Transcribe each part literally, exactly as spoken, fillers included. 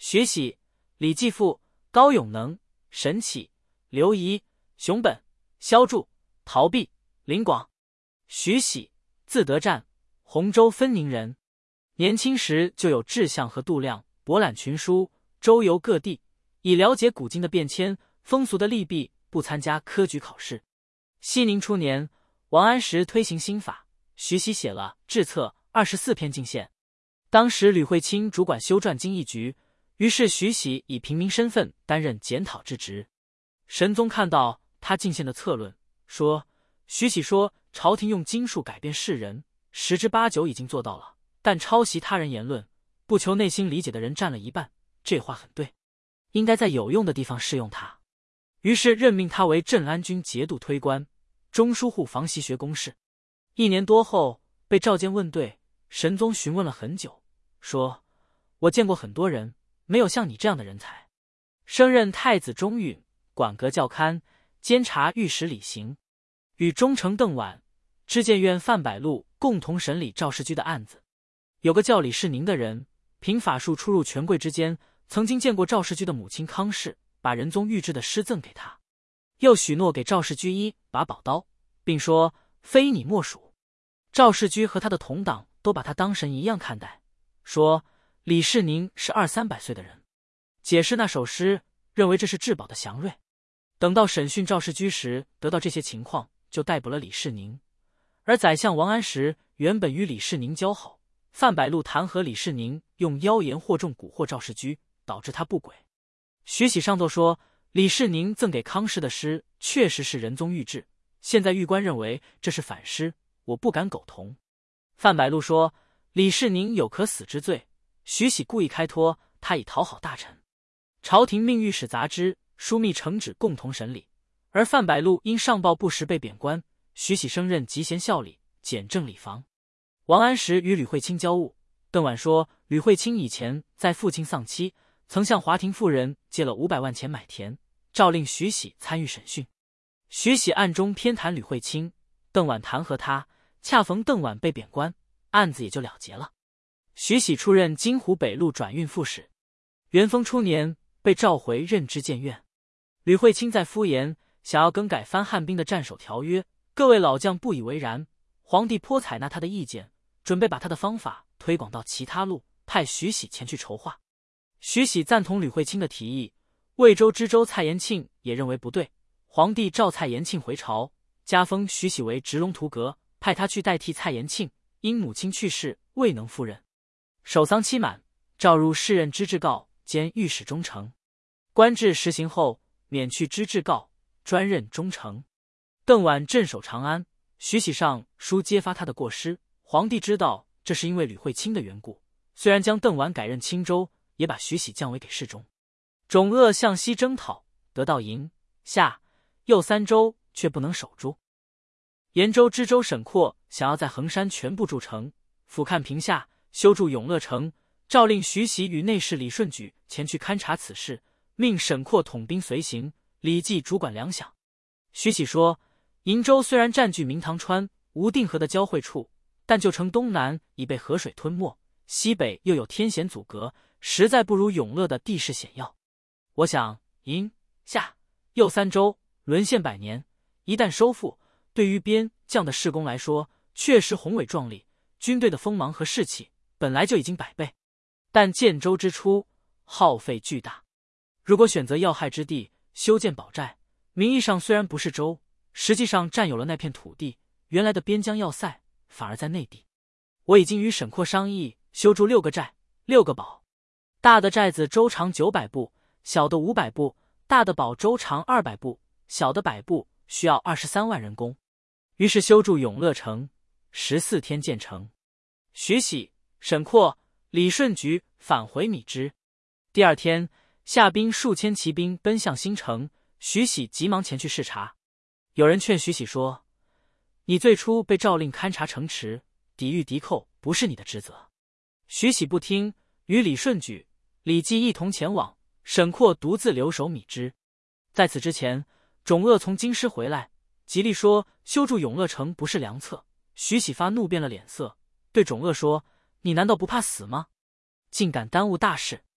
徐喜、李继父、高永能、沈启、刘仪、熊本、萧柱、陶弼、林广。徐喜，字德占，洪州分宁人。年轻时就有志向和度量，博览群书，周游各地，以了解古今的变迁、风俗的利弊，不参加科举考试。熙宁初年，王安石推行新法，徐喜写了《志策》二十四篇进献。当时吕惠卿主管修撰经义局，于是徐喜以平民身份担任检讨之职。神宗看到他进献的策论，说徐喜说朝廷用经术改变世人，十之八九已经做到了，但抄袭他人言论，不求内心理解的人占了一半，这话很对，应该在有用的地方适用他。于是任命他为镇安军节度推官、中书护房习学公事。一年多后被召见问对，神宗询问了很久，说我见过很多人，没有像你这样的人才。升任太子中允，管阁校勘，监察御史礼刑，与忠丞邓琬、知谏院范百禄共同审理赵世居的案子。有个叫李世宁的人，凭法术出入权贵之间，曾经见过赵世居的母亲康氏，把仁宗御制的诗赠给他，又许诺给赵世居一把宝刀，并说非你莫属。赵世居和他的同党都把他当神一样看待，说李世宁是二三百岁的人，解释那首诗，认为这是至宝的祥瑞。等到审讯赵世居时，得到这些情况，就逮捕了李世宁。而宰相王安石原本与李世宁交好，范百禄弹劾李世宁用妖言惑众蛊惑赵世居，导致他不轨。徐喜上奏说，李世宁赠给康氏的诗确实是仁宗御制，现在御官认为这是反诗，我不敢苟同。范百禄说，李世宁有可死之罪，徐喜故意开脱，他以讨好大臣。朝廷命御史杂之、枢密承旨共同审理，而范百禄因上报不实被贬官，徐喜升任集贤校理，检正礼房。王安石与吕惠卿交恶，邓琬说吕惠卿以前在父亲丧妻，曾向华亭妇人借了五百万钱买田，诏令徐喜参与审讯。徐喜暗中偏袒吕惠卿，邓琬弹劾他，恰逢邓琬被贬官，案子也就了结了。徐喜出任金湖北路转运副使。元丰初年被召回任知谏院。吕惠卿在敷衍，想要更改藩汉兵的战守条约，各位老将不以为然，皇帝颇采纳他的意见，准备把他的方法推广到其他路，派徐喜前去筹划。徐喜赞同吕惠卿的提议，魏州知州蔡延庆也认为不对，皇帝召蔡延庆回朝，加封徐喜为直龙图阁，派他去代替蔡延庆，因母亲去世未能赴任。守丧期满，召入侍任知制告兼御史中丞。官制实行后，免去知制告，专任中丞。邓琬镇守长安，徐喜上书揭发他的过失，皇帝知道这是因为吕惠卿的缘故，虽然将邓琬改任青州，也把徐喜降为给事中。种鄂向西征讨，得到营、夏、右三州，却不能守住。延州知州沈括想要在衡山全部筑城，俯瞰平夏，修筑永乐城，诏令徐喜与内侍李顺举前去勘察此事，命沈括统兵随行，李绩主管粮饷。徐喜说，瀛州虽然占据明塘川、无定河的交汇处，但旧城东南已被河水吞没，西北又有天险阻隔，实在不如永乐的地势险要。我想瀛、夏、右三州沦陷百年，一旦收复，对于边将的事功来说，确实宏伟壮丽，军队的锋芒和士气本来就已经百倍。但建州之初，耗费巨大，如果选择要害之地修建堡寨，名义上虽然不是州，实际上占有了那片土地，原来的边疆要塞反而在内地。我已经与沈括商议，修筑六个寨、六个堡。大的寨子周长九百步，小的五百步，大的堡周长二百步，小的百步，需要二十三万人工。于是修筑永乐城，十四天建成。徐喜、沈括、李顺举返回米脂。第二天，夏兵数千骑兵奔向新城，徐喜急忙前去视察。有人劝徐喜说，你最初被诏令勘察城池，抵御敌寇不是你的职责。徐喜不听，与李顺举、李绩一同前往，沈括独自留守米脂。在此之前，种鄂从京师回来，极力说修筑永乐城不是良策。徐喜发怒变了脸色，对种鄂说，你难道不怕死吗？竟敢耽误大事。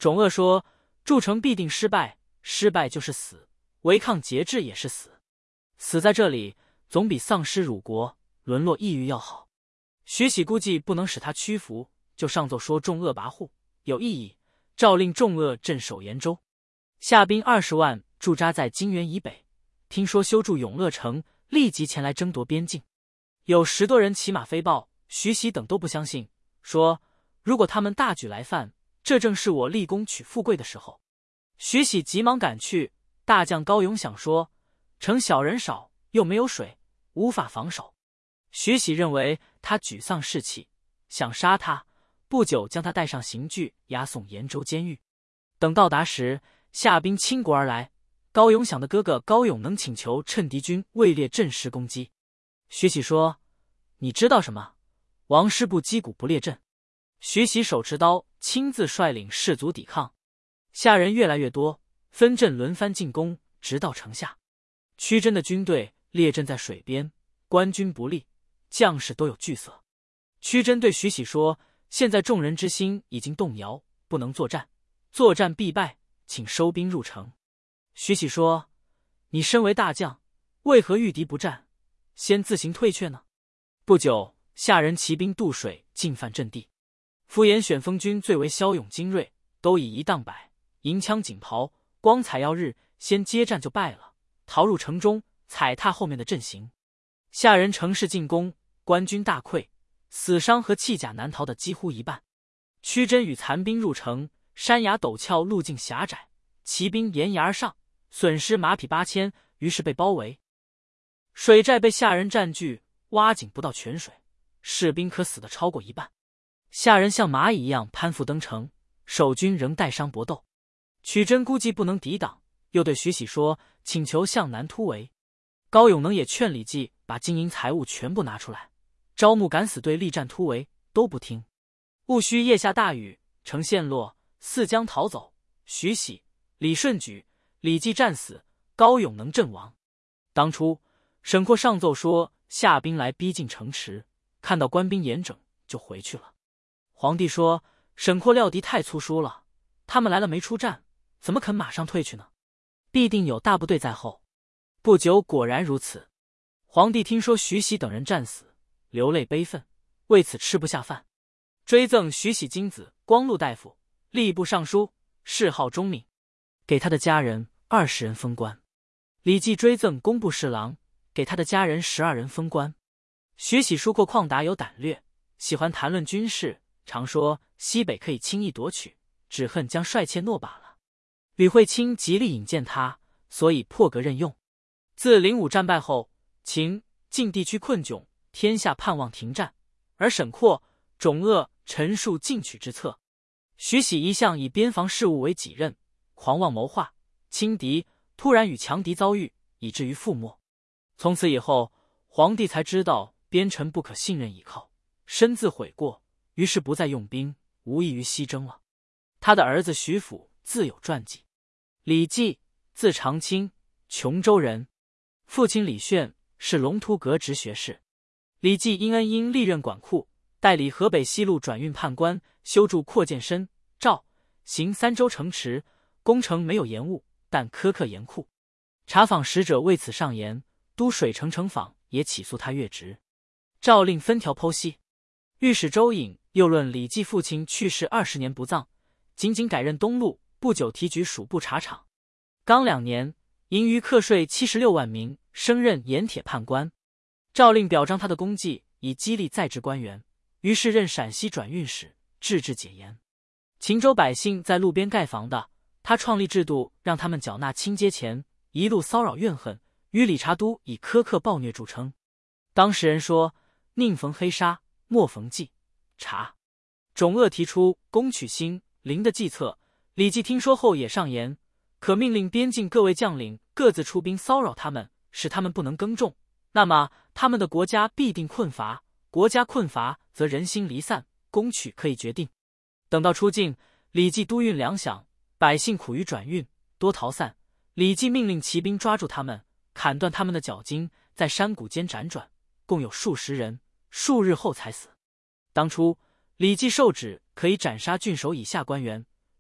种恶说：“筑城必定失败，失败就是死，违抗节制也是死。死在这里，总比丧失辱国、沦落异域要好。”徐喜估计不能使他屈服，就上奏说众恶跋扈，有异议，诏令众恶镇守延州，下兵二十万驻扎在金原以北。听说修筑永乐城，立即前来争夺边境。有十多人骑马飞报，徐喜等都不相信，说如果他们大举来犯，这正是我立功取富贵的时候。徐喜急忙赶去，大将高永想说：“城小人少，又没有水，无法防守。”徐喜认为他沮丧士气，想杀他，不久将他带上刑具，押送延州监狱。等到达时，夏兵倾国而来。高永想的哥哥高永能请求趁敌军位列阵时攻击。徐喜说：“你知道什么？王师不击鼓不列阵。”徐喜手持刀，亲自率领士卒抵抗。夏人越来越多，分阵轮番进攻，直到城下。屈真的军队列阵在水边，官军不利，将士都有惧色。屈真对徐喜说：“现在众人之心已经动摇，不能作战，作战必败，请收兵入城。”徐喜说：“你身为大将，为何遇敌不战，先自行退却呢？”不久，夏人骑兵渡水，进犯阵地。敷衍选锋军最为骁勇精锐，都以一当百，银枪锦袍，光彩耀日，先接战就败了，逃入城中，踩踏后面的阵型。夏人乘势进攻，官军大溃，死伤和弃甲难逃的几乎一半。屈真与残兵入城，山崖陡峭，路径狭窄，骑兵沿崖而上，损失马匹八千，于是被包围。水寨被夏人占据，挖井不到泉水，士兵可死的超过一半。夏人像蚂蚁一样攀附登城，守军仍带伤搏斗。屈真估计不能抵挡，又对徐喜说，请求向南突围。高永能也劝李绩把金银财物全部拿出来，招募敢死队力战突围，都不听。戊戌夜下大雨，城陷落，四将逃走，徐喜、李顺举、李绩战死，高永能阵亡。当初沈括上奏说夏兵来逼近城池，看到官兵严整，就回去了。皇帝说沈括料敌太粗疏了，他们来了没出战，怎么肯马上退去呢？必定有大部队在后。不久果然如此。皇帝听说徐喜等人战死，流泪悲愤，为此吃不下饭，追赠徐喜金子光禄大夫、吏部尚书，谥号忠敏，给他的家人二十人封官。李绩追赠工部侍郎，给他的家人十二人封官。徐喜疏阔旷达，有胆略，喜欢谈论军事，常说西北可以轻易夺取，只恨将帅妾诺罢了。吕惠卿极力引荐他，所以破格任用。自灵武战败后，秦、晋地区困窘，天下盼望停战，而沈括、种恶陈述进取之策。徐喜一向以边防事务为己任，狂妄谋划，轻敌，突然与强敌遭遇，以至于覆没。从此以后，皇帝才知道边臣不可信任倚靠，深自悔过，于是不再用兵，无异于西征了。他的儿子徐府自有传记。李绩，字长卿，琼州人，父亲李炫是龙图阁直学士。李绩因恩因历任管库，代理河北西路转运判官，修筑扩建深、赵、邢三州城池，工程没有延误，但苛刻严酷。查访使者为此上言，都水城城坊也起诉他越职。诏令分条剖析。御史周颖又论李绩父亲去世二十年不葬，仅仅改任东路，不久提举属部查场。刚两年，盈余课税七十六万名，升任盐铁判官。诏令表彰他的功绩，以激励在职官员。于是任陕西转运使，治治解严。秦州百姓在路边盖房的，他创立制度，让他们缴纳清街钱，一路骚扰怨恨，与理查都以苛刻暴虐著称。当时人说，宁逢黑沙，莫逢季查。种恶提出攻取兴、临的计策，李绩听说后也上言，可命令边境各位将领各自出兵骚扰他们，使他们不能耕种，那么他们的国家必定困乏，国家困乏则人心离散，攻取可以决定。等到出境，李绩督运粮饷，百姓苦于转运，多逃散。李绩命令骑兵抓住他们，砍断他们的脚筋，在山谷间辗转，共有数十人，数日后才死。当初李绩受旨可以斩杀郡守以下官员，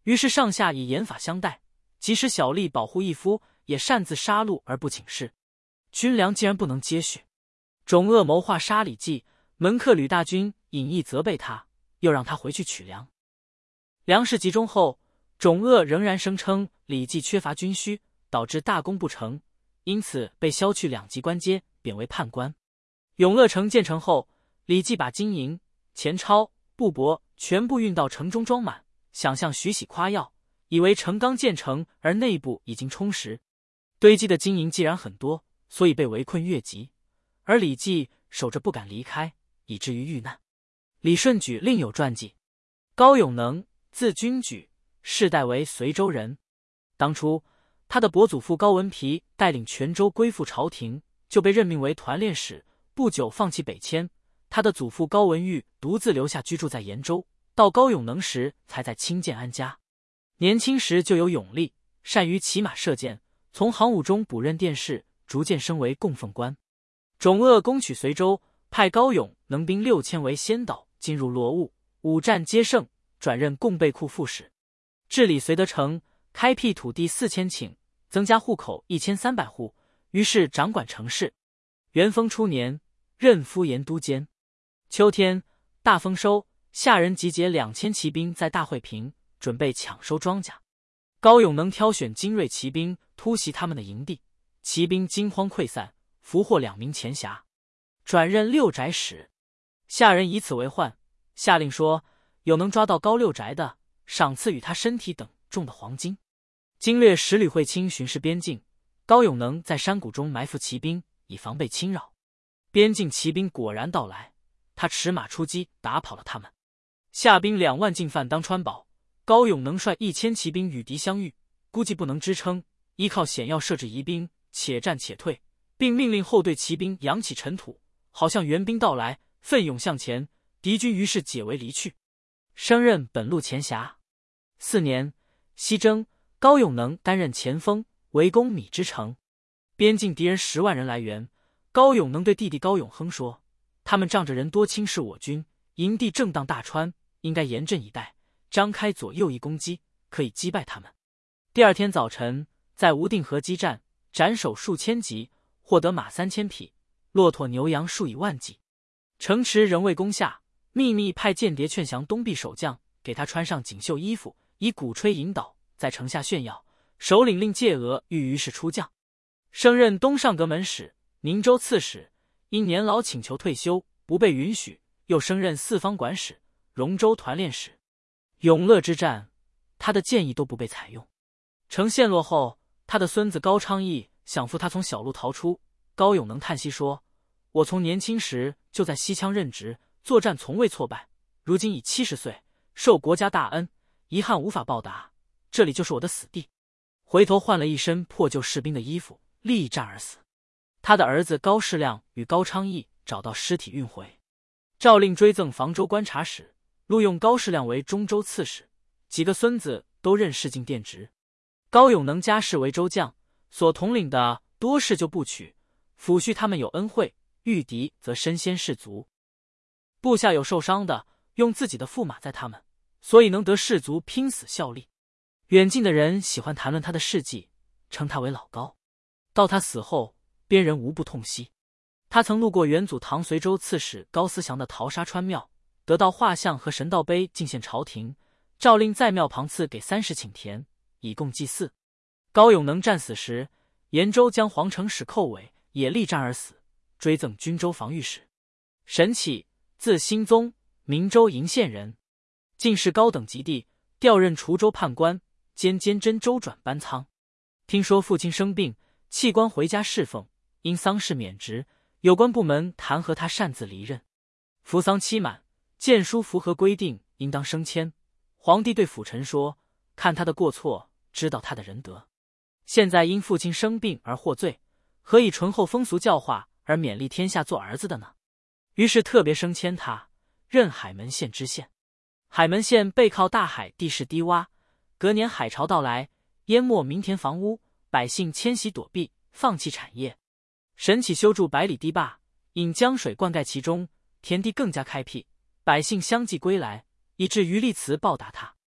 于是上下以严法相待，即使小吏保护义夫，也擅自杀戮而不请示。军粮竟然不能接续。种恶谋划杀李绩，门客吕大军隐逸责备他，又让他回去取粮。粮食集中后，种恶仍然声称李绩缺乏军需，导致大功不成，因此被削去两级官阶，贬为判官。永乐城建成后，李绩把金银、钱钞、布帛全部运到城中装满，想向徐喜夸耀，以为城刚建成而内部已经充实。堆积的金银既然很多，所以被围困越级，而李绩守着不敢离开，以至于遇难。李顺举另有传记。高永能，字君举，世代为随州人。当初他的伯祖父高文皮带领泉州归附朝廷，就被任命为团练使，不久放弃北迁。他的祖父高文玉独自留下居住在延州，到高永能时才在清涧安家。年轻时就有勇力，善于骑马射箭，从行伍中补任殿试，逐渐升为供奉官。种恶攻取随州，派高永能兵六千为先导，进入罗兀，五战皆胜，转任供备库副使，治理绥德城，开辟土地四千顷，增加户口一千三百户，于是掌管城市。元丰初年，任敷延都监。秋天大丰收，下人集结两千骑兵在大会坪，准备抢收庄稼。高永能挑选精锐骑兵突袭他们的营地，骑兵惊慌溃散，俘获两名前辖，转任六宅使。下人以此为患，下令说有能抓到高六宅的，赏赐与他身体等重的黄金。经略使吕惠卿巡视边境，高永能在山谷中埋伏骑兵，以防被侵扰。边境骑兵果然到来，他驰马出击，打跑了他们。夏兵两万进犯当川堡，高永能率一千骑兵与敌相遇，估计不能支撑，依靠险要设置疑兵，且战且退，并命令后队骑兵扬起尘土，好像援兵到来，奋勇向前。敌军于是解围离去，升任本路前辖。四年，西征，高永能担任前锋，围攻米脂城。边境敌人十万人来援，高永能对弟弟高永亨说：“他们仗着人多轻视我军，营地正当大川，应该严阵以待，张开左右翼攻击，可以击败他们。”第二天早晨，在无定河激战，斩首数千级，获得马三千匹，骆驼牛羊数以万计。城池仍未攻下，秘密派间谍劝降东壁守将，给他穿上锦绣衣服，以鼓吹引导，在城下炫耀。首领令介娥欲于是出将，升任东上阁门使、宁州刺史，因年老请求退休，不被允许，又升任四方管使、荣州团练使。永乐之战，他的建议都不被采用。城陷落后，他的孙子高昌义想扶他从小路逃出。高永能叹息说：“我从年轻时就在西羌任职，作战从未挫败，如今已七十岁，受国家大恩，遗憾无法报答，这里就是我的死地。”回头换了一身破旧士兵的衣服，力战而死。他的儿子高士亮与高昌义找到尸体运回，诏令追赠房州观察使，录用高士亮为中州刺史，几个孙子都任侍进殿职。高永能家世为州将，所统领的多事就不取，抚恤他们有恩惠，遇敌则身先士卒。部下有受伤的，用自己的驸马载他们，所以能得士卒拼死效力。远近的人喜欢谈论他的事迹，称他为老高。到他死后，边人无不痛惜。他曾路过元祖唐随州刺史高思祥的陶沙川庙，得到画像和神道碑进献朝廷，诏令在庙旁赐给三十顷田，以供祭祀。高永能战死时，延州将皇城使寇伟也力战而死，追赠军州防御使。沈启，字兴宗，明州鄞县人，进士高等及第，调任滁州判官，兼监真州转班仓。听说父亲生病，弃官回家侍奉，因丧事免职，有关部门弹劾他擅自离任。服丧期满，谏书符合规定，应当升迁。皇帝对辅臣说：“看他的过错，知道他的仁德。现在因父亲生病而获罪，何以醇厚风俗教化而勉励天下做儿子的呢？”于是特别升迁他，任海门县知县。海门县背靠大海，地势低洼，隔年海潮到来，淹没民田房屋，百姓迁徙躲避，放弃产业。沈启修筑百里堤坝，引江水灌溉其中，田地更加开辟，百姓相继归来，以致余力祠报答他。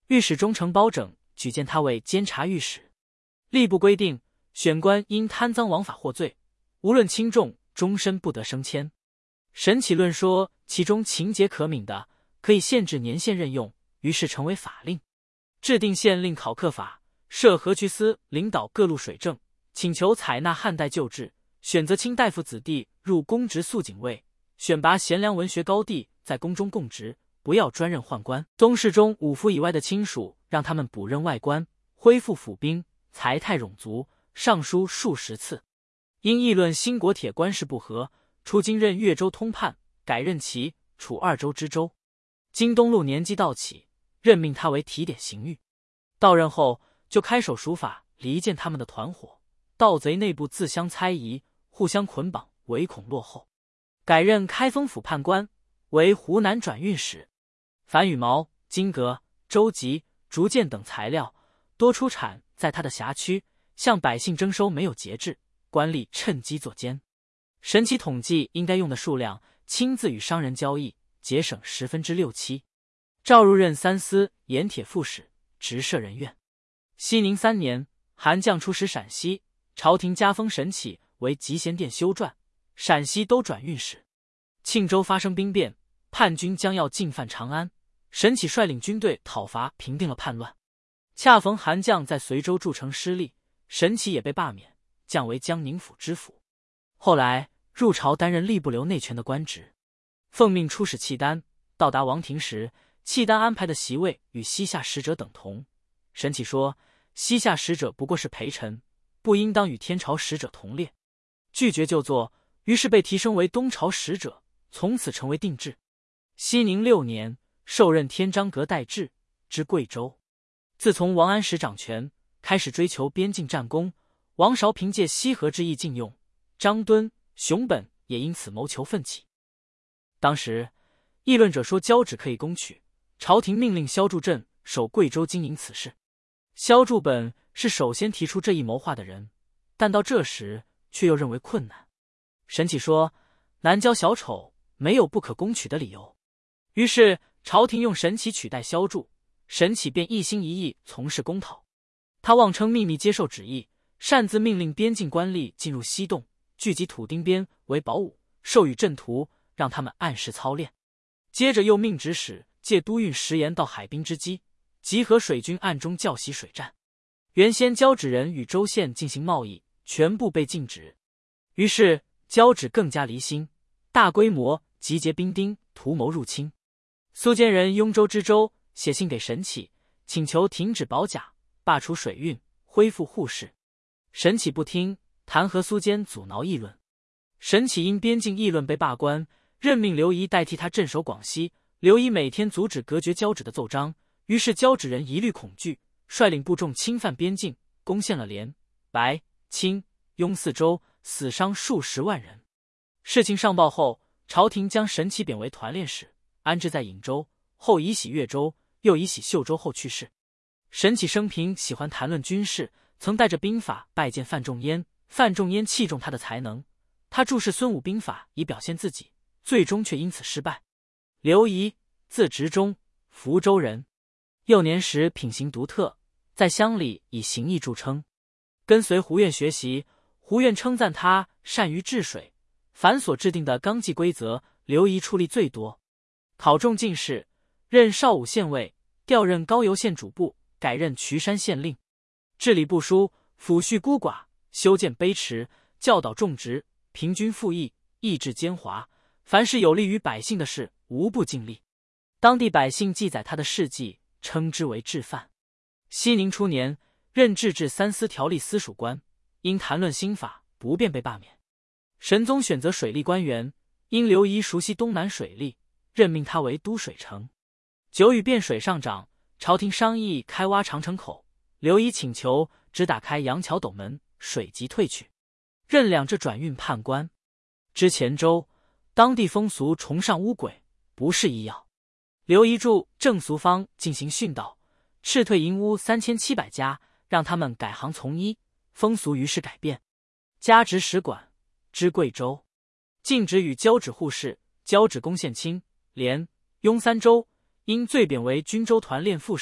御史中丞包拯举荐他为监察御史。吏部规定，选官因贪赃枉法获罪，无论轻重，终身不得升迁。沈启论说其中情节可悯的，可以限制年限任用，于是成为法令。制定县令考课法，设河渠司领导各路水政，请求采纳汉代旧制，选择卿大夫子弟入公职肃警卫，选拔贤良文学高第在宫中供职，不要专任宦官。宗室中五夫以外的亲属，让他们补任外官，恢复府兵，财泰冗足，上书数十次。因议论新国铁官事不合，出京任越州通判，改任齐、楚二州知州。京东路年纪到起，任命他为提点刑狱。到任后，就开手属法，离间他们的团伙，盗贼内部自相猜疑，互相捆绑，唯恐落后。改任开封府判官，为湖南转运使。凡羽毛、金革、舟楫、竹剑等材料，多出产在他的辖区，向百姓征收没有节制，官吏趁机作奸。审起统计应该用的数量，亲自与商人交易，节省十分之六七。赵入任三司盐铁副使，直摄人院。熙宁三年，韩将出使陕西，朝廷加封沈启为集贤殿修撰，陕西都转运使。庆州发生兵变，叛军将要进犯长安，沈启率领军队讨伐，平定了叛乱。恰逢韩将在随州筑城失利，沈启也被罢免，降为江宁府知府。后来入朝担任吏部留内权的官职。奉命出使契丹，到达王庭时，契丹安排的席位与西夏使者等同。沈启说，西夏使者不过是陪臣，不应当与天朝使者同列，拒绝就坐，于是被提升为东朝使者，从此成为定制。熙宁六年，受任天章阁代治，知贵州。自从王安石掌权，开始追求边境战功，王韶凭借西河之役禁用，张敦、熊本也因此谋求奋起。当时议论者说交趾可以攻取，朝廷命令萧筑镇守贵州经营此事。萧筑本是首先提出这一谋划的人，但到这时却又认为困难。沈启说，南郊小丑没有不可攻取的理由，于是朝廷用沈启取代萧筑，沈启便一心一意从事公讨。他妄称秘密接受旨意，擅自命令边境官吏进入西洞，聚集土丁边为保武，授予阵图，让他们按时操练。接着又命指使借都运食盐到海滨之机，集合水军暗中教习水战。原先交趾人与州县进行贸易，全部被禁止。于是交趾更加离心，大规模集结兵丁，图谋入侵。苏监人雍州知州写信给沈启，请求停止保甲，罢除水运，恢复户市。沈启不听，弹劾苏监阻挠议论。沈启因边境议论被罢官，任命刘仪代替他镇守广西。刘仪每天阻止隔绝交趾的奏章，于是交趾人一律恐惧，率领部众侵犯边境，攻陷了连、白、清、雍四州，死伤数十万人。事情上报后，朝廷将沈启贬为团练使，安置在颍州，后移徙越州，又移徙秀州，后去世。沈启生平喜欢谈论军事，曾带着兵法拜见范仲淹，范仲淹器重他的才能，他注释孙武兵法以表现自己，最终却因此失败。刘仪，字执中，福州人。幼年时品行独特，在乡里以行义著称。跟随胡愿学习，胡愿称赞他善于治水，凡所制定的纲纪规则，刘仪出力最多。考中进士，任邵武县尉，调任高邮县主簿，改任渠山县令。治理部书，抚恤孤寡，修建碑池，教导种植，平均赋役，抑制奸猾，凡是有利于百姓的事，无不尽力。当地百姓记载他的事迹，称之为治范。熙宁初年，任制治三司条例司属官，因谈论新法，不便被罢免。神宗选择水利官员，因刘仪熟悉东南水利，任命他为都水城。久雨变水上涨，朝廷商议开挖长城口，刘仪请求只打开杨桥斗门，水即退去。任两浙转运判官。知黔州当地风俗崇尚巫鬼，不是医药。刘仪著正俗方进行训导，斥退淫巫三千七百家，让他们改行从医，风俗于是改变。加职使馆，知贵州。禁止与交趾互市，交趾攻陷清、连、雍三州，因罪贬为军州团练副使，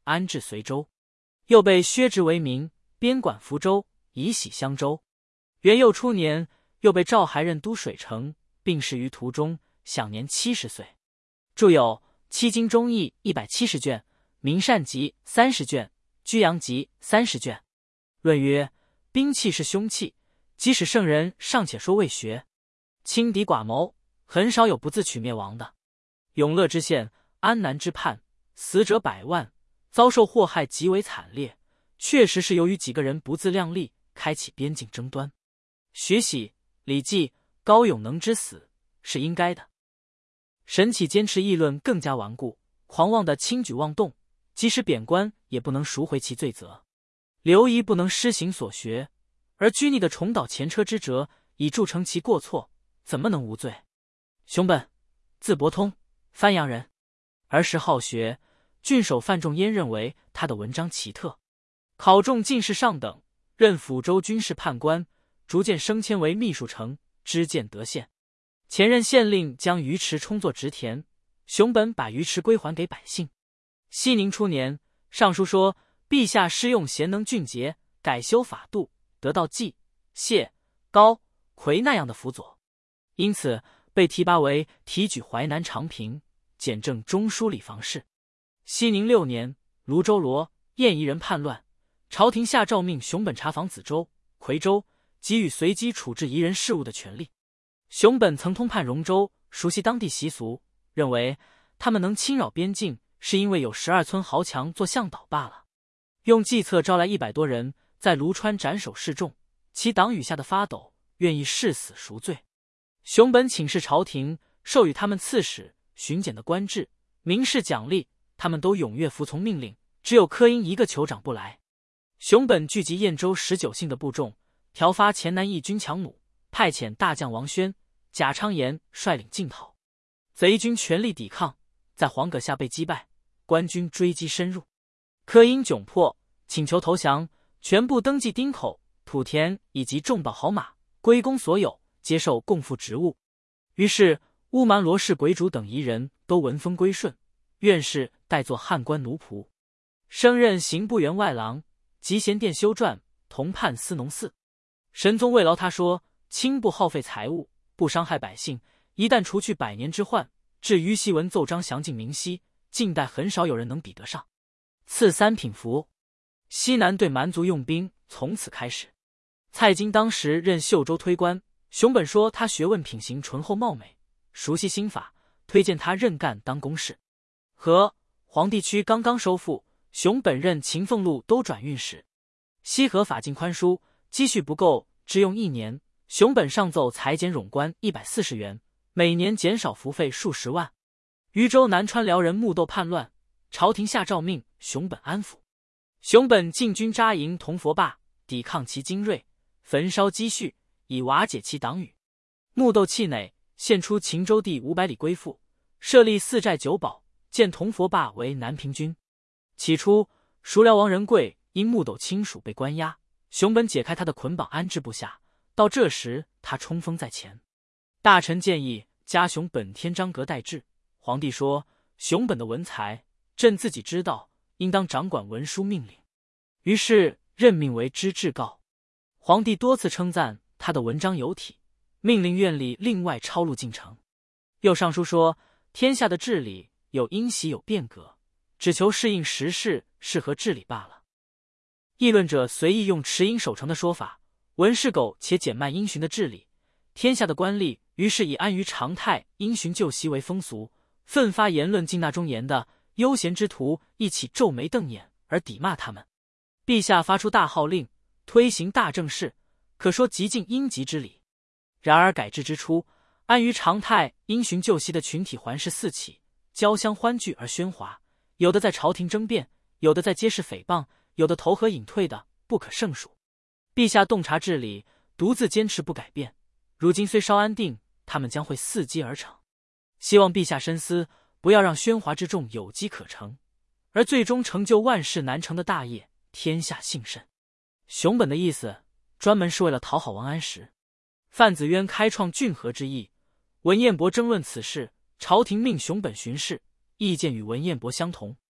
安置随州，又被削职为民，边管福州，以喜襄州。元佑初年，又被赵还任都水城，病逝于途中，享年七十岁。著有《七经忠义》一百七十卷，《明善集》三十卷，《居阳集》三十卷。论曰：兵器是凶器，即使圣人尚且说未学，轻敌寡谋，很少有不自取灭亡的。永乐知县、安南之叛，死者百万，遭受祸害极为惨烈，确实是由于几个人不自量力，开启边境争端。徐喜、李绩、高永能之死是应该的。沈启坚持议论更加顽固，狂妄的轻举妄动，即使贬官也不能赎回其罪责。刘仪不能施行所学，而拘泥的重蹈前车之辙，以铸成其过错，怎么能无罪？熊本，字伯通，番阳人，儿时好学，郡守范仲淹认为他的文章奇特，考中进士上等，任抚州军事判官，逐渐升迁为秘书丞，知见得县。前任县令将鱼池充作植田，熊本把鱼池归还给百姓。熙宁初年，上书说陛下施用贤能俊杰，改修法度，得到季、谢、高、奎那样的辅佐，因此被提拔为提举淮南长平，检正中书礼房事。熙宁六年，泸州罗、燕夷人叛乱，朝廷下诏命熊本查访梓州、夔州，给予随机处置夷人事务的权利。熊本曾通判荣州，熟悉当地习俗，认为他们能侵扰边境，是因为有十二村豪强做向导罢了。用计策招来一百多人，在卢川斩首示众，其党羽吓得发抖，愿意誓死赎罪。熊本请示朝廷，授予他们刺史、巡检的官制，明示奖励，他们都踊跃服从命令，只有柯英一个酋长不来。熊本聚集燕州十九姓的部众，调发黔南义军强弩，派遣大将王宣、贾昌言率领进讨，贼军全力抵抗，在黄葛下被击败，官军追击深入。柯英窘迫，请求投降，全部登记丁口、土田以及重宝好马，归公所有，接受供赋职务。于是乌蛮罗氏鬼主等夷人都闻风归顺，院士代作汉官奴仆，升任刑部员外郎，集贤殿修撰，同判司农司。神宗慰劳他说：轻不耗费财物，不伤害百姓，一旦除去百年之患，至于檄文奏章详尽明晰，近代很少有人能比得上。赐三品符。西南对蛮族用兵从此开始。蔡京当时任秀州推官，熊本说他学问品行醇厚貌美，熟悉新法，推荐他任干当公事。和黄地区刚刚收复，熊本任秦凤路都转运使。西河法禁宽疏，积蓄不够，只用一年，熊本上奏裁减冗官一百四十元，每年减少服费数十万。渝州南川辽人木斗叛乱，朝廷下诏命熊本安抚。熊本进军扎营铜佛坝，抵抗其精锐，焚烧积蓄，以瓦解其党羽。木斗气馁，献出秦州地五百里归附，设立四寨九堡，建铜佛坝为南平军。起初熟辽王仁贵因木斗亲属被关押，熊本解开他的捆绑，安置部下。到这时他冲锋在前，大臣建议加熊本天章阁代制。皇帝说：熊本的文才，朕自己知道，应当掌管文书命令。于是任命为知制诰。皇帝多次称赞他的文章有体，命令院吏另外抄录进程。又上书说，天下的治理有因袭有变革，只求适应时事，适合治理罢了。议论者随意用持鹰守城的说法，文是苟且减慢因循的治理。天下的官吏于是以安于常态，因循旧习为风俗，奋发言论尽纳中言的悠闲之徒一起皱眉瞪眼而抵骂他们。陛下发出大号令，推行大政事，可说极尽应急之理。然而改制之初，安于常态因循旧习的群体环视四起，交相欢聚而喧哗，有的在朝廷争辩，有的在街市诽谤，有的投河隐退的不可胜数。陛下洞察治理，独自坚持不改变，如今虽稍安定，他们将会伺机而成。希望陛下深思，不要让喧哗之众有机可乘，而最终成就万事难成的大业，天下幸甚。熊本的意思专门是为了讨好王安石。范子渊开创郡和之意，文彦博争论此事，朝廷命熊本巡视，意见与文彦博相同。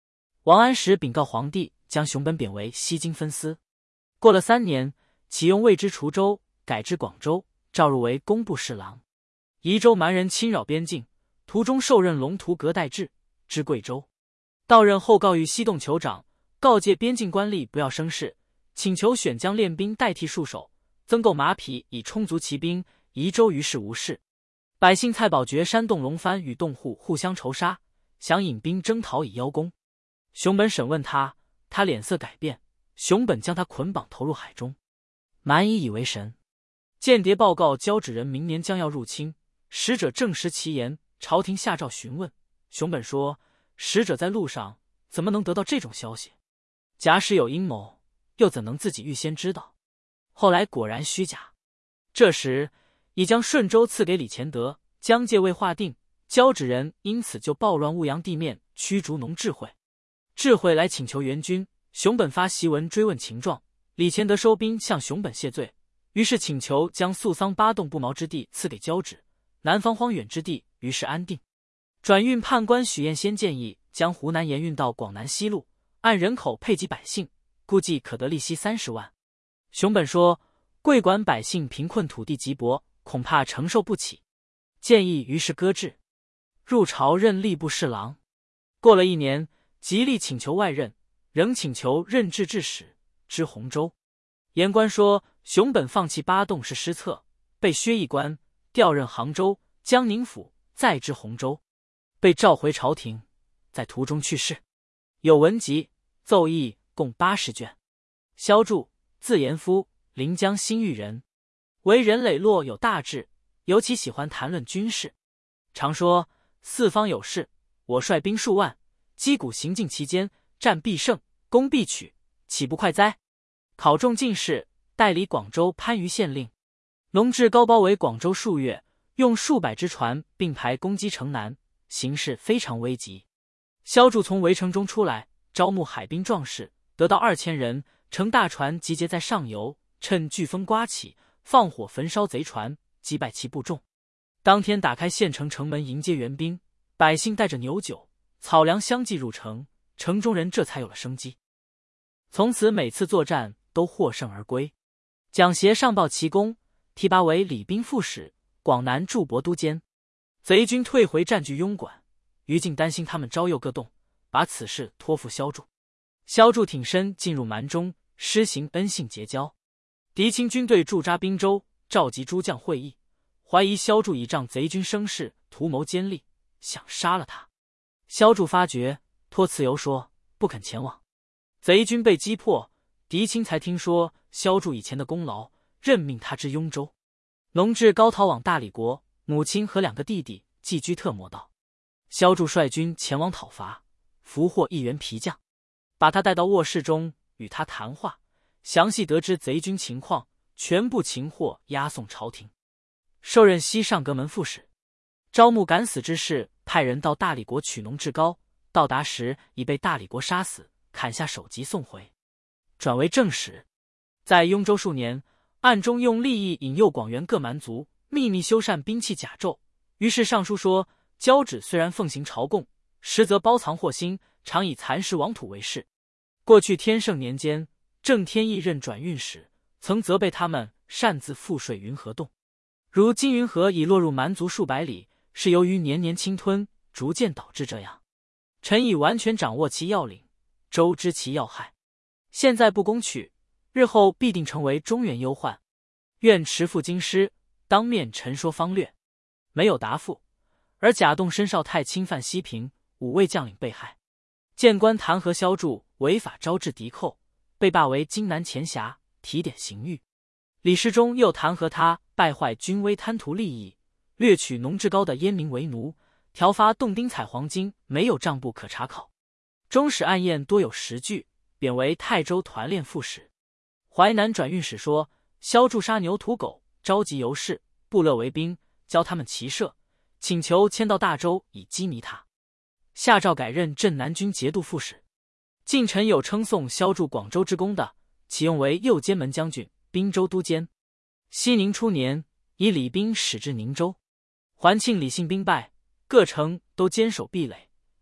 王安石禀告皇帝，将熊本贬为西京分司。过了三年，启用魏之滁州，改之广州，召入为工部侍郎。宜州蛮人侵扰边境，途中受任龙图阁代治，知贵州。到任后告谕西洞酋长，告诫边境官吏不要生事，请求选将练兵代替戍守，增购马匹以充足骑兵。宜州于是无事。百姓蔡宝觉煽动龙番与洞户互相仇杀，想引兵征讨以邀功。熊本审问他，他脸色改变，熊本将他捆绑投入海中。蛮夷以为神。间谍报告交趾人明年将要入侵，使者证实其言，朝廷下诏询问。熊本说，使者在路上，怎么能得到这种消息？假使有阴谋，又怎能自己预先知道？后来果然虚假。这时已将顺州赐给李乾德，疆界未划定，交趾人因此就暴乱兀阳地面，驱逐农智慧。智慧来请求援军，熊本发檄文追问情状，李乾德收兵向熊本谢罪，于是请求将宿桑八洞不毛之地赐给交趾，南方荒远之地于是安定。转运判官许彦先建议将湖南盐运到广南西路，按人口配给百姓，估计可得利息三十万。熊本说，贵管百姓贫困，土地瘠薄，恐怕承受不起，建议于是搁置。入朝任吏部侍郎。过了一年，极力请求外任，仍请求任制置使，知洪州。言官说，熊本放弃八洞是失策，被削一官，调任杭州、江宁府，再至洪州，被召回朝廷，在途中去世。有文集、奏议共八十卷。萧著，字延夫，临江新域人，为人磊落有大志，尤其喜欢谈论军事，常说四方有事，我率兵数万，击鼓行进其间，战必胜，攻必取，岂不快哉？考中进士，代理广州番禺县令。龙志高包围广州数月，用数百只船并排攻击城南，形势非常危急。萧著从围城中出来，招募海滨壮士，得到二千人，乘大船集结在上游，趁飓风刮起，放火焚烧贼船，击败其部众。当天打开县城城门迎接援兵，百姓带着牛酒、草粮相继入城，城中人这才有了生机。从此每次作战都获胜而归。蒋协上报奇功，提拔为礼兵副使、广南驻博都监。贼军退回占据庸管，于禁担心他们招诱各动，把此事托付萧著。萧著挺身进入蛮中，施行恩信结交。敌清军队驻扎滨州，召集诸将会议，怀疑萧著倚仗贼军声势，图谋奸利，想杀了他。萧著发觉，托辞由说不肯前往。贼军被击破，狄青才听说萧著以前的功劳，任命他知雍州。龙志高逃往大理国，母亲和两个弟弟寄居特摩道。萧著率军前往讨伐，俘获一员皮匠，把他带到卧室中与他谈话，详细得知贼军情况，全部擒获押送朝廷。受任西上阁门副使。招募敢死之士，派人到大理国取农志高，到达时已被大理国杀死，砍下首级送回，转为正使。在雍州数年，暗中用利益引诱广元各蛮族，秘密修缮兵器甲胄。于是上书说，交趾虽然奉行朝贡，实则包藏祸心，常以蚕食王土为事。过去天圣年间，郑天义任转运使，曾责备他们擅自赋税云河洞。如今云河已落入蛮族数百里，是由于年年侵吞，逐渐导致这样。臣已完全掌握其要领，周知其要害。现在不攻取，日后必定成为中原忧患。愿持赴京师，当面陈说方略。没有答复，而贾洞申少太侵犯西平，五位将领被害。谏官弹劾萧著违法招致敌寇，被罢为荆南前辖，提点刑狱。李世忠又弹劾他败坏军威，贪图利益，掠取农志高的阉民为奴，调发洞丁采黄金，没有账簿可查考。中使案验多有实据，贬为泰州团练副使。淮南转运使说，萧著杀牛屠狗，召集游士、部落为兵，教他们骑射，请求迁到大州以羁縻他。下诏改任镇南军节度副使。近臣有称颂萧著广州之功的，启用为右监门将军、滨州都监。熙宁初年，以礼兵使至宁州。环庆李信兵败，各城都坚守壁垒，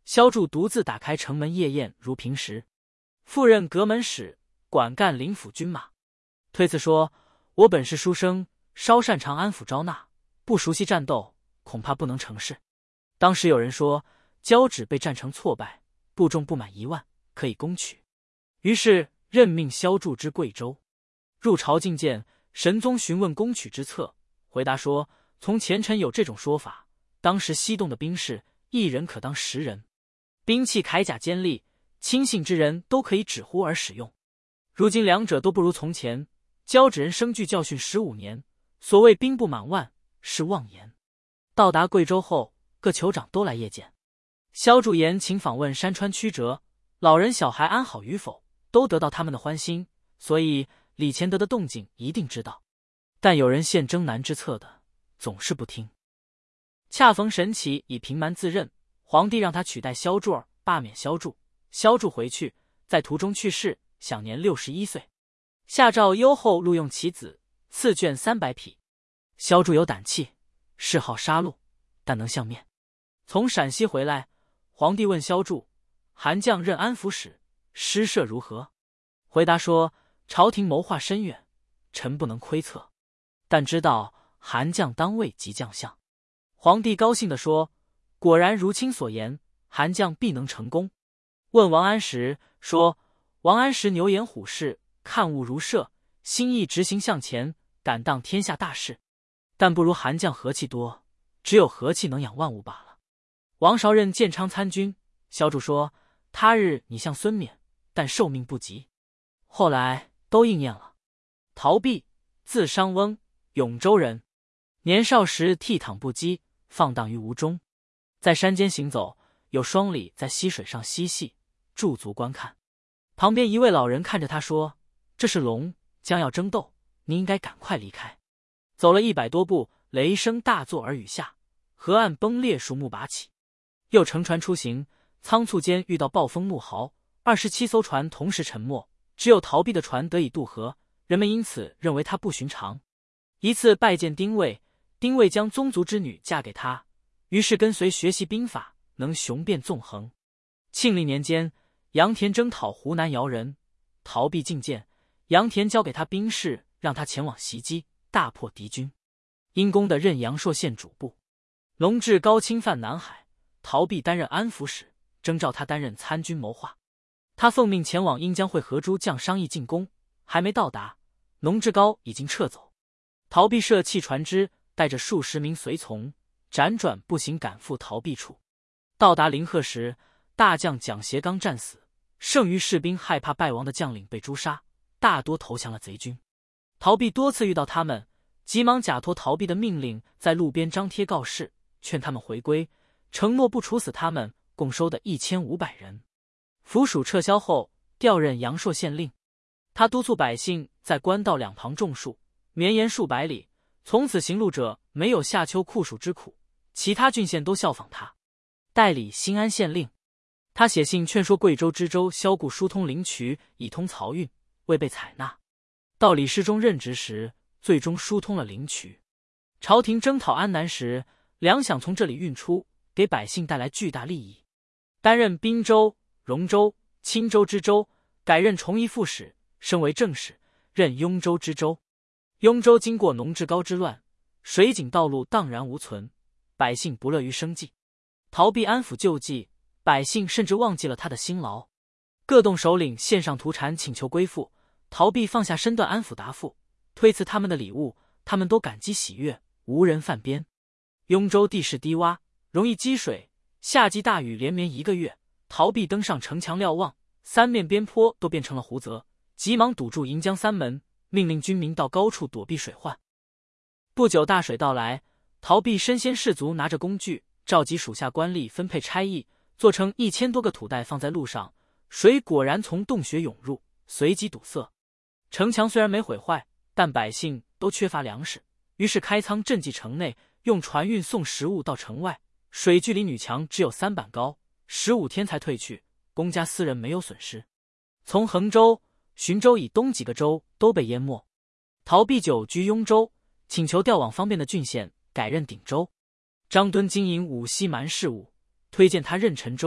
萧柱独自打开城门夜宴，如平时。复任阁门使，管干领府军马。推辞说：“我本是书生，稍擅长安抚招纳，不熟悉战斗，恐怕不能成事。”当时有人说，交趾被战成挫败，部众不满一万，可以攻取。于是任命萧柱之贵州。入朝觐见，神宗询问攻取之策，回答说：“从前臣有这种说法，当时西动的兵士，一人可当十人，兵器铠甲坚利，亲信之人都可以指呼而使用。如今两者都不如从前，交趾人生具教训十五年，所谓兵不满万是妄言。”到达贵州后，各酋长都来谒见。萧柱言请访问山川曲折，老人小孩安好与否，都得到他们的欢心，所以李乾德的动静一定知道。但有人献征南之策的，总是不听。恰逢沈启以平蛮自任，皇帝让他取代萧柱儿，罢免萧柱。萧柱回去，在途中去世，享年六十一岁。下诏优厚录用其子，赐绢三百匹。萧柱有胆气，嗜好杀戮，但能相面。从陕西回来，皇帝问萧柱：“韩将任安抚使，施设如何？”回答说：“朝廷谋划深远，臣不能窥测，但知道韩将当位及将相。”皇帝高兴地说：“果然如卿所言，韩将必能成功。”问王安石说：“王安石牛颜虎视，看物如射，心意直行向前，敢当天下大事，但不如韩将和气多，只有和气能养万物罢了。”王韶任建昌参军，萧柱说：“他日你像孙冕，但寿命不及。”后来都应验了。陶弼，字商翁，永州人，年少时倜傥不羁，放荡于吴中。在山间行走，有双鲤在溪水上嬉戏，驻足观看。旁边一位老人看着他说：“这是龙，将要争斗，你应该赶快离开。”走了一百多步，雷声大作而雨下，河岸崩裂，树木拔起。又乘船出行，仓促间遇到暴风怒号，二十七艘船同时沉没，只有逃避的船得以渡河，人们因此认为他不寻常。一次拜见丁谓，丁谓将宗族之女嫁给他，于是跟随学习兵法，能雄辩纵横。庆历年间，杨田征讨湖南姚人，逃避觐见，杨田交给他兵士，让他前往袭击，大破敌军。因功的任阳朔县主簿。隆志高侵犯南海，逃避担任安抚使，征召他担任参军谋划。他奉命前往阴江会和诸将商议进攻，还没到达，农志高已经撤走。逃避设弃船只，带着数十名随从，辗转步行赶赴逃避处。到达临河时，大将蒋协刚战死，剩余士兵害怕败亡的将领被诛杀，大多投降了贼军。逃避多次遇到他们，急忙假托逃避的命令，在路边张贴告示，劝他们回归，承诺不处死他们，共收的一千五百人。府署撤销后，调任阳朔县令。他督促百姓在官道两旁种树，绵延数百里，从此行路者没有夏秋酷暑之苦，其他郡县都效仿他。代理新安县令。他写信劝说贵州知州萧固疏通灵渠，以通漕运，未被采纳。到李世忠任职时，最终疏通了灵渠。朝廷征讨安南时，粮饷从这里运出，给百姓带来巨大利益。担任滨州、荣州、钦州知州，改任崇义副使，升为正使，任雍州知州。雍州经过农志高之乱，水井道路荡然无存，百姓不乐于生计。逃避安抚救济，百姓甚至忘记了他的辛劳。各洞首领献上土产请求归附，逃避放下身段安抚答复，推辞他们的礼物，他们都感激喜悦，无人犯边。雍州地势低洼，容易积水，夏季大雨连绵一个月，逃避登上城墙瞭望，三面边坡都变成了湖泽，急忙堵住银江三门，命令军民到高处躲避水患。不久大水到来，逃避身先士卒，拿着工具召集属下官吏分配差役，做成一千多个土袋放在路上，水果然从洞穴涌入，随即堵塞。城墙虽然没毁坏，但百姓都缺乏粮食，于是开仓赈济城内，用船运送食物到城外。水距离女墙只有三板高，十五天才退去，公家私人没有损失。从衡州、浔州以东几个州都被淹没。逃避久居雍州，请求调往方便的郡县，改任鼎州。张敦经营武西蛮事务，推荐他任陈州，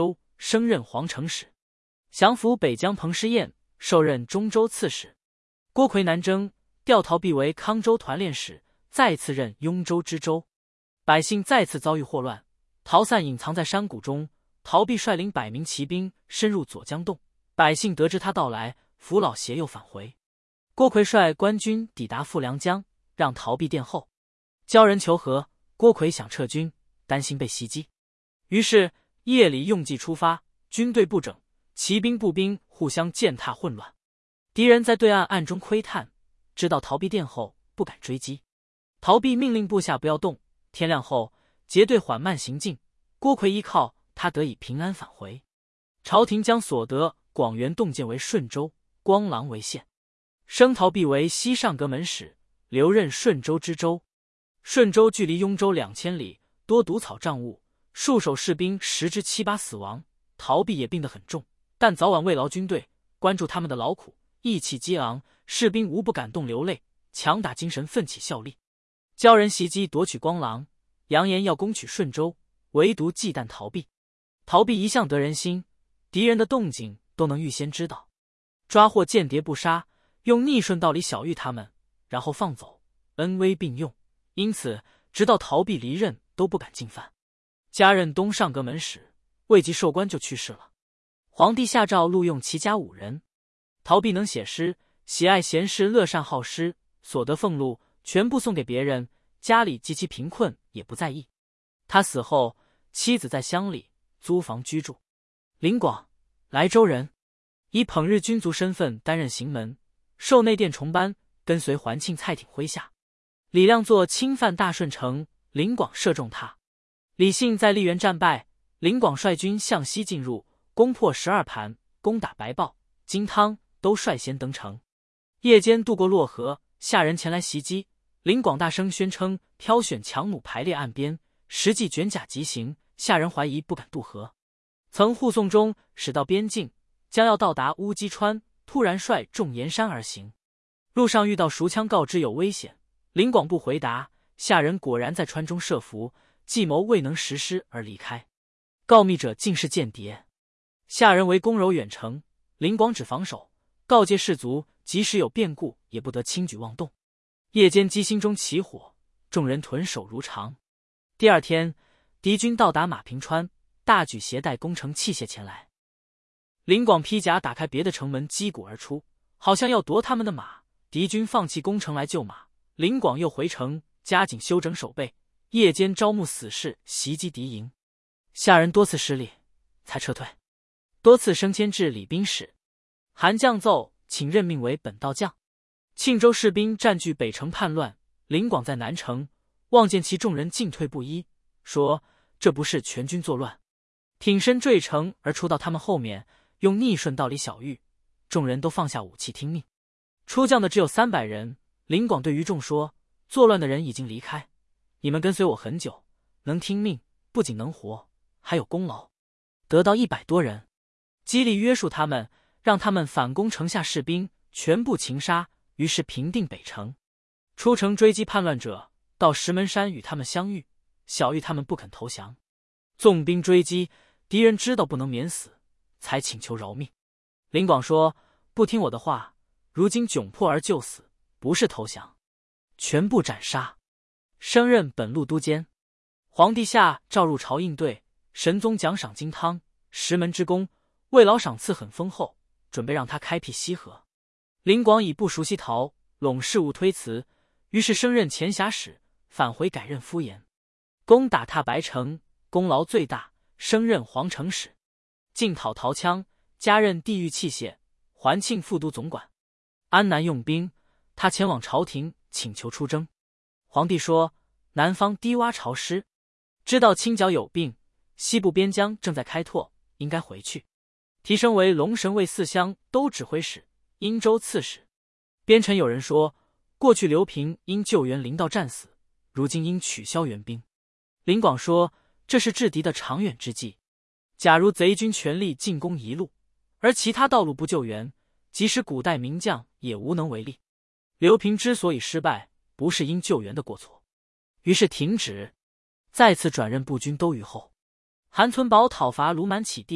升任皇城使，降服北疆彭师晏，受任中州刺史。郭奎南征，调陶弼为康州团练使，再次任雍州知州。百姓再次遭遇祸乱，逃散隐藏在山谷中。陶弼率领百名骑兵深入左江洞，百姓得知他到来，扶老携幼返回。郭奎率官军抵达富良江，让陶弼殿后，交人求和。郭奎想撤军，担心被袭击，于是夜里用计出发，军队不整，骑兵步兵互相践踏混乱。敌人在对岸暗中窥探，知道陶弼殿后，不敢追击。陶弼命令部下不要动，天亮后结队缓慢行进，郭奎依靠他得以平安返回。朝廷将所得广元洞建为顺州，光廊为县，升陶弼为西上阁门使，留任顺州知州。顺州距离雍州两千里，多毒草瘴物，戍守士兵十之七八死亡。陶弼也病得很重，但早晚慰劳军队，关注他们的劳苦，意气激昂，士兵无不感动流泪，强打精神，奋起效力。教人袭击夺取光廊，扬言要攻取顺州，唯独忌惮陶弼。陶弼一向得人心，敌人的动静都能预先知道，抓获间谍不杀，用逆顺道理小谕他们，然后放走，恩威并用。因此直到陶弼离任都不敢进犯。加任东上阁门使，未及授官就去世了。皇帝下诏录用其家五人。陶弼能写诗，喜爱闲适，乐善好施，所得俸禄全部送给别人，家里极其贫困也不在意。他死后，妻子在乡里租房居住。林广，莱州人，以捧日军卒身份担任行门，受内殿重班，跟随环庆蔡挺麾下。李亮作侵犯大顺城，林广射中他。李信在溧源战败，林广率军向西进入，攻破十二盘，攻打白豹、金汤，都率先登城。夜间渡过洛河，下人前来袭击，林广大声宣称挑选强弩排列岸边，实际卷甲急行，下人怀疑不敢渡河。曾护送中驶到边境，将要到达乌鸡川，突然率众沿山而行。路上遇到熟枪告知有危险，林广不回答，下人果然在川中设伏，计谋未能实施而离开。告密者竟是间谍，下人为攻柔远程，林广只防守，告诫士卒即使有变故也不得轻举妄动。夜间机心中起火，众人屯守如常。第二天，敌军到达马平川，大举携带攻城器械前来。林广披甲打开别的城门，击鼓而出，好像要夺他们的马。敌军放弃攻城来救马，林广又回城，加紧修整守备，夜间招募死士袭击敌营。下人多次失利，才撤退。多次升迁至礼宾使。韩将奏请任命为本道将。庆州士兵占据北城叛乱，林广在南城，望见其众人进退不一，说这不是全军作乱，挺身坠城而出到他们后面，用逆顺道理小谕，众人都放下武器听命。出将的只有三百人。林广对于众说，作乱的人已经离开，你们跟随我很久，能听命，不仅能活，还有功劳。得到一百多人，激励约束他们，让他们反攻城下士兵，全部擒杀，于是平定北城。出城追击叛乱者，到石门山与他们相遇，小谕他们不肯投降。纵兵追击，敌人知道不能免死，才请求饶命。林广说，不听我的话，如今窘迫而就死，不是投降，全部斩杀。升任本路都监。皇帝下诏入朝应对，神宗奖赏金汤、石门之功，慰劳赏赐很丰厚，准备让他开辟西河。林广以不熟悉陶陇事务推辞，于是升任前辖使，返回改任敷延。攻打踏白城，功劳最大，升任皇城使。进讨陶羌，加任地狱器械，环庆副都总管。安南用兵，他前往朝廷请求出征。皇帝说，南方低洼潮湿，知道清剿有病，西部边疆正在开拓，应该回去。提升为龙神卫四乡都指挥使、殷州刺史。边臣有人说，过去刘平因救援临到战死，如今应取消援兵。林广说，这是制敌的长远之计。假如贼军全力进攻一路，而其他道路不救援，即使古代名将也无能为力。刘平之所以失败，不是因救援的过错。于是停止，再次转任步军都虞候。韩存宝讨伐卢蛮起地，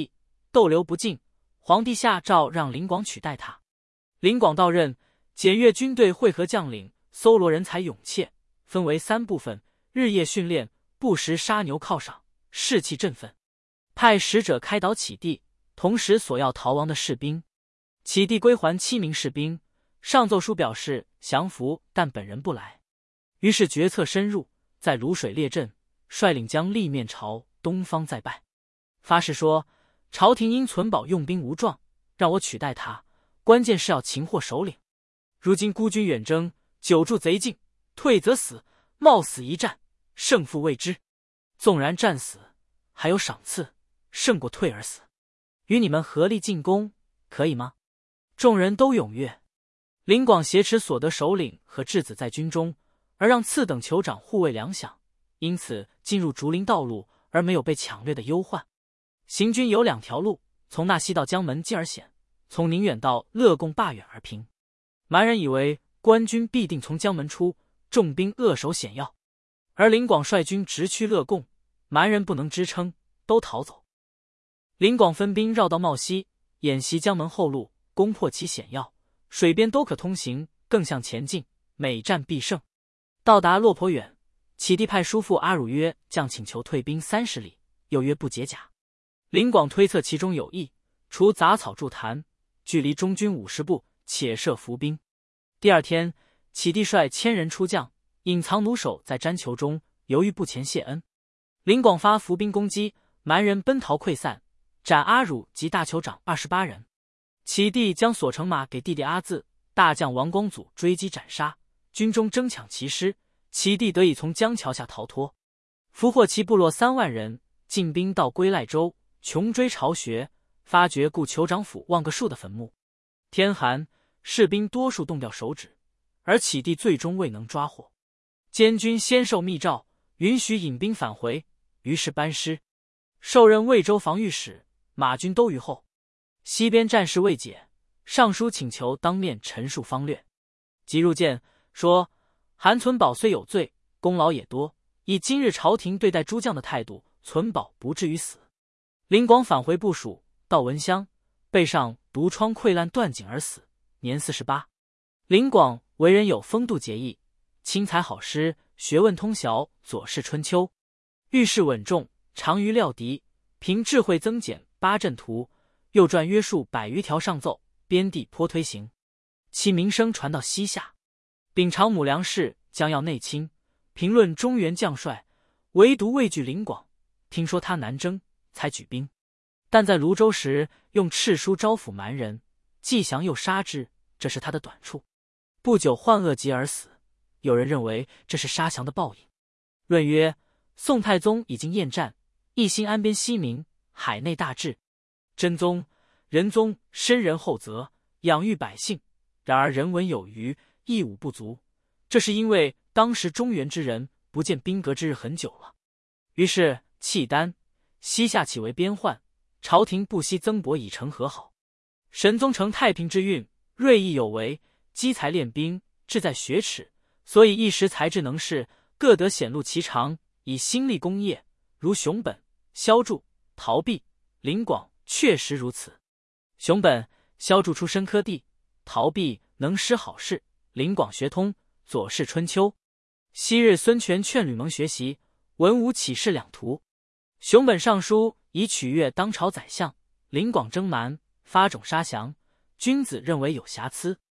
逗留不尽，皇帝下诏让林广取代他。林广到任，检阅军队会合将领，搜罗人才勇怯，分为三部分，日夜训练，不时杀牛犒赏，士气振奋。派使者开导启帝，同时索要逃亡的士兵。启帝归还七名士兵，上奏书表示降服，但本人不来。于是决策深入，在卤水列阵，率领将立面朝东方再拜，发誓说朝廷因存保用兵无状，让我取代他，关键是要擒获首领。如今孤军远征，久驻贼境，退则死，冒死一战，胜负未知。纵然战死，还有赏赐，胜过退而死。与你们合力进攻，可以吗？众人都踊跃。林广挟持所得首领和质子在军中，而让次等酋长护卫粮饷，因此进入竹林道路，而没有被抢掠的忧患。行军有两条路，从纳西到江门进而险，从宁远到乐贡罢远而平。蛮人以为官军必定从江门出，重兵扼守险要，而林广率军直趋乐贡，蛮人不能支撑，都逃走。林广分兵绕到茂西，演习江门后路，攻破其险要，水边都可通行，更向前进，每战必胜。到达落颇远，启帝派叔父阿汝约将请求退兵三十里，又约不解甲。林广推测其中有异，除杂草筑坛，距离中军五十步，且设伏兵。第二天，启帝率千人出将，隐藏弩手在毡裘中，犹豫不前谢恩。林广发伏兵攻击，蛮人奔逃溃散，斩阿汝及大酋长二十八人。启帝将所乘马给弟弟阿字，大将王光祖追击斩杀，军中争抢其师，启帝得以从江桥下逃脱。俘获其部落三万人，进兵到归赖州，穷追巢穴，发掘故酋长府望个树的坟墓。天寒，士兵多数冻掉手指，而启帝最终未能抓获。监军先受密诏，允许引兵返回，于是班师，受任魏州防御使，马军都于后。西边战事未解，上书请求当面陈述方略。即入见说，韩存保虽有罪，功劳也多，以今日朝廷对待诸将的态度，存保不至于死。林广返回部署，到文乡，背上毒疮溃烂断颈而死，年四十八。林广为人有风度节义，亲采好诗，学问通晓，左视春秋，遇事稳重，长于料敌，凭智慧增减八阵图，又撰约数百余条上奏，边地颇推行。其名声传到西夏，秉常母梁氏将要内侵，评论中原将帅，唯独畏惧林广，听说他南征，才举兵。但在泸州时，用敕书招抚蛮人，既降又杀之，这是他的短处。不久患恶疾而死，有人认为这是杀降的报应。论曰：宋太宗已经厌战，一心安边西民，海内大治。真宗、仁宗深仁厚泽，养育百姓，然而人文有余，义武不足。这是因为当时中原之人不见兵革之日很久了。于是契丹、西夏起为边患，朝廷不惜增帛以成和好。神宗承太平之运，锐意有为，积才练兵，志在学耻，所以一时才智能士，各得显露其长，以兴立功业，如熊本、萧柱、陶弼、林广确实如此。熊本、萧柱出身科第，陶弼能诗好事，林广学通，左视春秋。昔日孙权劝吕蒙学习，文武启示两图。熊本上书以取悦当朝宰相，林广征蛮，发种杀降，君子认为有瑕疵。